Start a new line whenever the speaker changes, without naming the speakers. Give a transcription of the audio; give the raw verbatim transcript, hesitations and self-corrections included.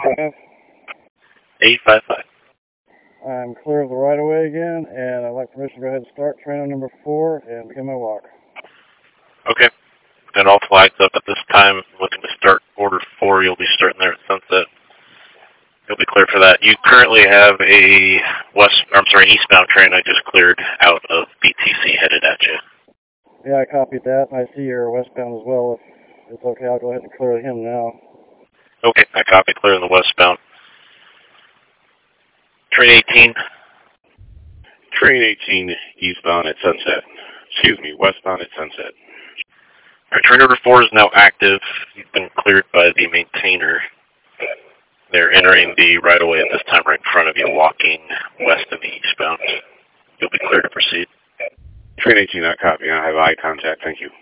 five.
eight five five.
I'm clear of the right of way again, and I'd like permission to go ahead and start trainer number four and begin my walk.
Okay. And all flags up at this time. Looking to start order four. You'll be starting there at sunset. You'll be clear for that. You currently have a west, I'm sorry, eastbound train I just cleared out of B T C headed at you.
Yeah, I copied that. I see you're westbound as well. If it's okay, I'll go ahead and clear him now.
Okay, I copy. Clear in the westbound. Train eighteen.
Train eighteen, eastbound at Sunset. Excuse me, westbound at Sunset.
All right, train order four is now active. You've been cleared by the maintainer. They're entering the right-of-way at this time right in front of you, walking west of the eastbound. You'll be clear to proceed.
Train eighteen, I copy. I have eye contact. Thank you.